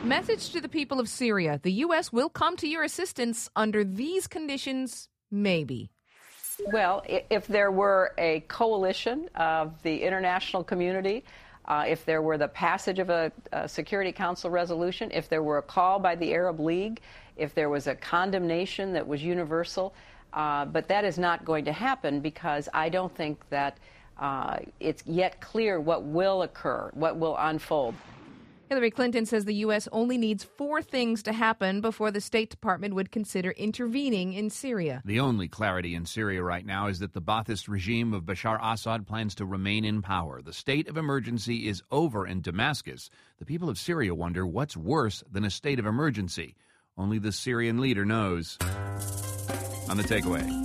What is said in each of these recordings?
Message to the people of Syria. The U.S. will come to your assistance under these conditions, maybe. Well, if there were a coalition of the international community, if there were the passage of a Security Council resolution, if there were a call by the Arab League, if there was a condemnation that was universal, but that is not going to happen because I don't think that it's yet clear what will occur, what will unfold. Hillary Clinton says the U.S. only needs 4 things to happen before the State Department would consider intervening in Syria. The only clarity in Syria right now is that the Ba'athist regime of Bashar Assad plans to remain in power. The state of emergency is over in Damascus. The people of Syria wonder what's worse than a state of emergency. Only the Syrian leader knows. On the takeaway.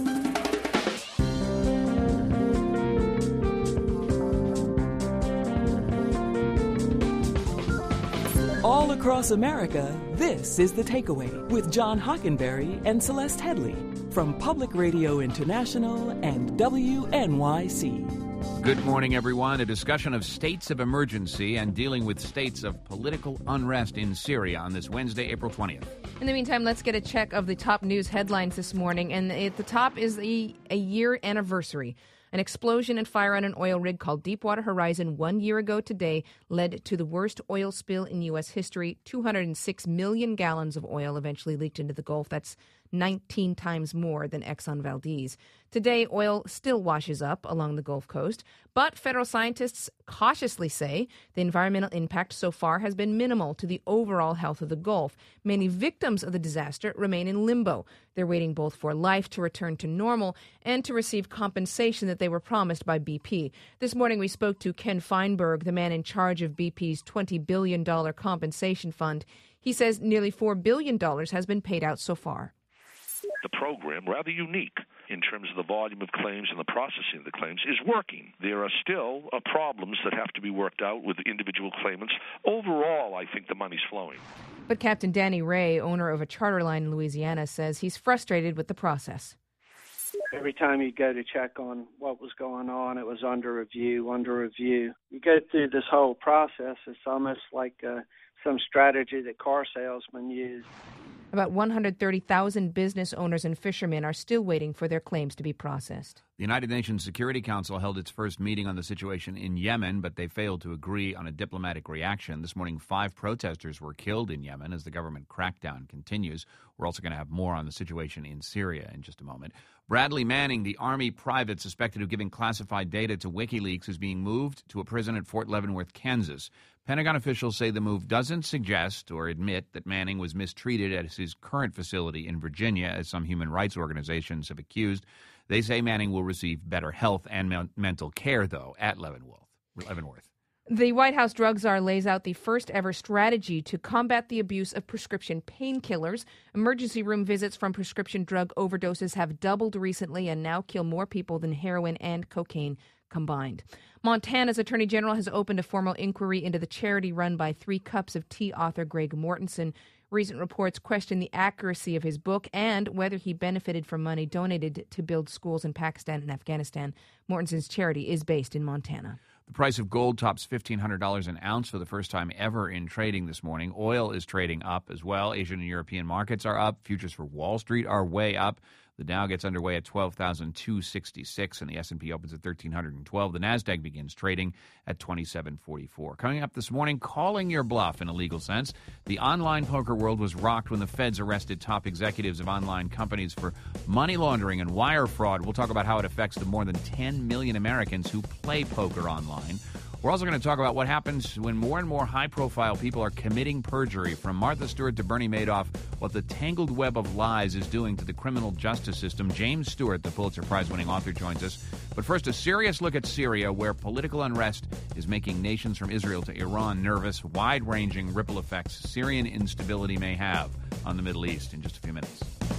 All across America, this is The Takeaway with John Hockenberry and Celeste Headley from Public Radio International and WNYC. Good morning, everyone. A discussion of states of emergency and dealing with states of political unrest in Syria on this Wednesday, April 20th. In the meantime, let's get a check of the top news headlines this morning. And at the top is a year anniversary. An explosion and fire on an oil rig called Deepwater Horizon 1 year ago today led to the worst oil spill in U.S. history. 206 million gallons of oil eventually leaked into the Gulf. That's 19 times more than Exxon Valdez. Today, oil still washes up along the Gulf Coast, but federal scientists cautiously say the environmental impact so far has been minimal to the overall health of the Gulf. Many victims of the disaster remain in limbo. They're waiting both for life to return to normal and to receive compensation that they were promised by BP. This morning, we spoke to Ken Feinberg, the man in charge of BP's $20 billion compensation fund. He says nearly $4 billion has been paid out so far. The program, rather unique in terms of the volume of claims and the processing of the claims, is working. There are still problems that have to be worked out with individual claimants. Overall, I think the money's flowing. But Captain Danny Ray, owner of a charter line in Louisiana, says he's frustrated with the process. Every time you go to check on what was going on, it was under review. You go through this whole process, it's almost like some strategy that car salesmen use. About 130,000 business owners and fishermen are still waiting for their claims to be processed. The United Nations Security Council held its first meeting on the situation in Yemen, but they failed to agree on a diplomatic reaction. This morning, 5 protesters were killed in Yemen as the government crackdown continues. We're also going to have more on the situation in Syria in just a moment. Bradley Manning, the Army private suspected of giving classified data to WikiLeaks, is being moved to a prison at Fort Leavenworth, Kansas. Pentagon officials say the move doesn't suggest or admit that Manning was mistreated at his current facility in Virginia, as some human rights organizations have accused. They say Manning will receive better health and mental care, though, at Leavenworth. The White House drug czar lays out the first ever strategy to combat the abuse of prescription painkillers. Emergency room visits from prescription drug overdoses have doubled recently and now kill more people than heroin and cocaine combined. Montana's Attorney General has opened a formal inquiry into the charity run by 3 Cups of Tea author Greg Mortensen. Recent reports question the accuracy of his book and whether he benefited from money donated to build schools in Pakistan and Afghanistan. Mortensen's charity is based in Montana. The price of gold tops $1,500 an ounce for the first time ever in trading this morning. Oil is trading up as well. Asian and European markets are up. Futures for Wall Street are way up. The Dow gets underway at 12,266, and the S&P opens at 1,312. The Nasdaq begins trading at 2,744. Coming up this morning, calling your bluff in a legal sense. The online poker world was rocked when the feds arrested top executives of online companies for money laundering and wire fraud. We'll talk about how it affects the more than 10 million Americans who play poker online. We're also going to talk about what happens when more and more high-profile people are committing perjury, from Martha Stewart to Bernie Madoff, what the tangled web of lies is doing to the criminal justice system. James Stewart, the Pulitzer Prize-winning author, joins us. But first, a serious look at Syria, where political unrest is making nations from Israel to Iran nervous. Wide-ranging ripple effects Syrian instability may have on the Middle East in just a few minutes.